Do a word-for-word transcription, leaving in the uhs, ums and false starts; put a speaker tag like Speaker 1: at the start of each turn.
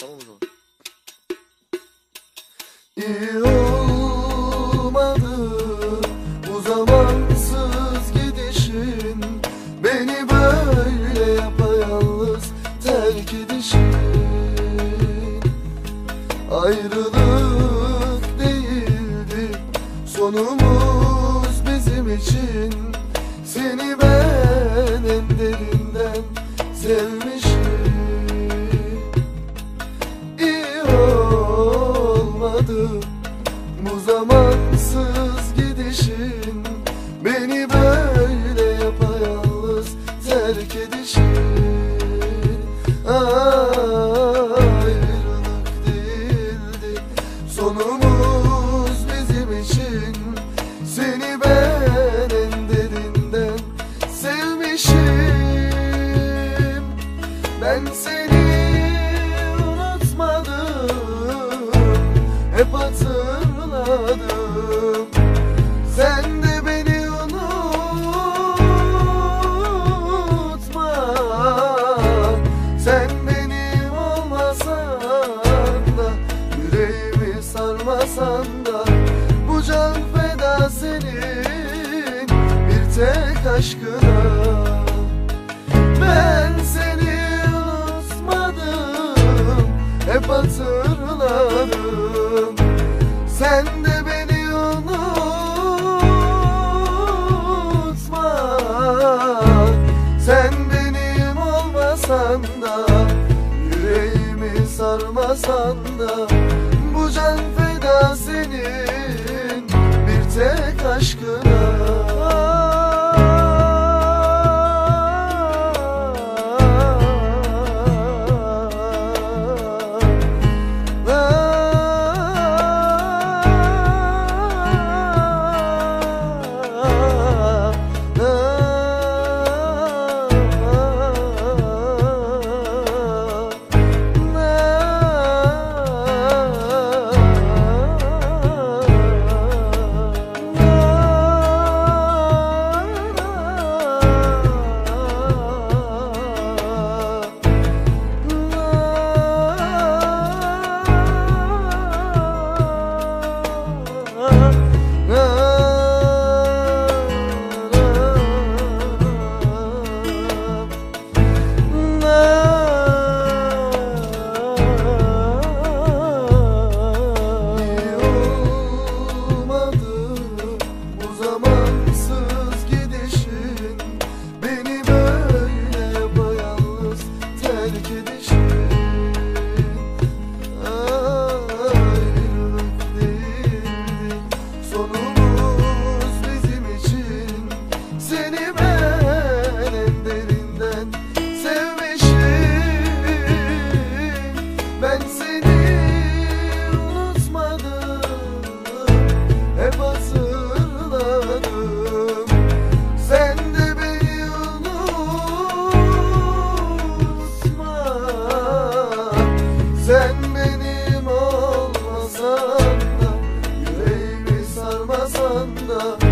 Speaker 1: Tamam o zaman.
Speaker 2: İyi olmadı bu zamansız gidişin, beni böyle yapayalnız terk edişin. Ayrılık değildi sonumuz bizim için, seni ben en derinden sevmişim. İyi olmadı bu zamansız gidişin, beni böyle yapayalnız terk edişin. Ayrılık değildi sonumuz bizim için, seni ben en derinden sevmişim. Ben seni unutmadım, hep hatırladım. Sen de beni unutma. Sen benim olmasan da, yüreğimi sarmasan da, bu can feda senin bir tek aşkına. Ben seni unutmadım, hep hatırladım. Sen de beni unutma. Sen benim olmasan da, yüreğimi sarmasan da, bu can feda senin bir tek aşkına. Sen benim olmasan da, yüreğimi sarmasan da,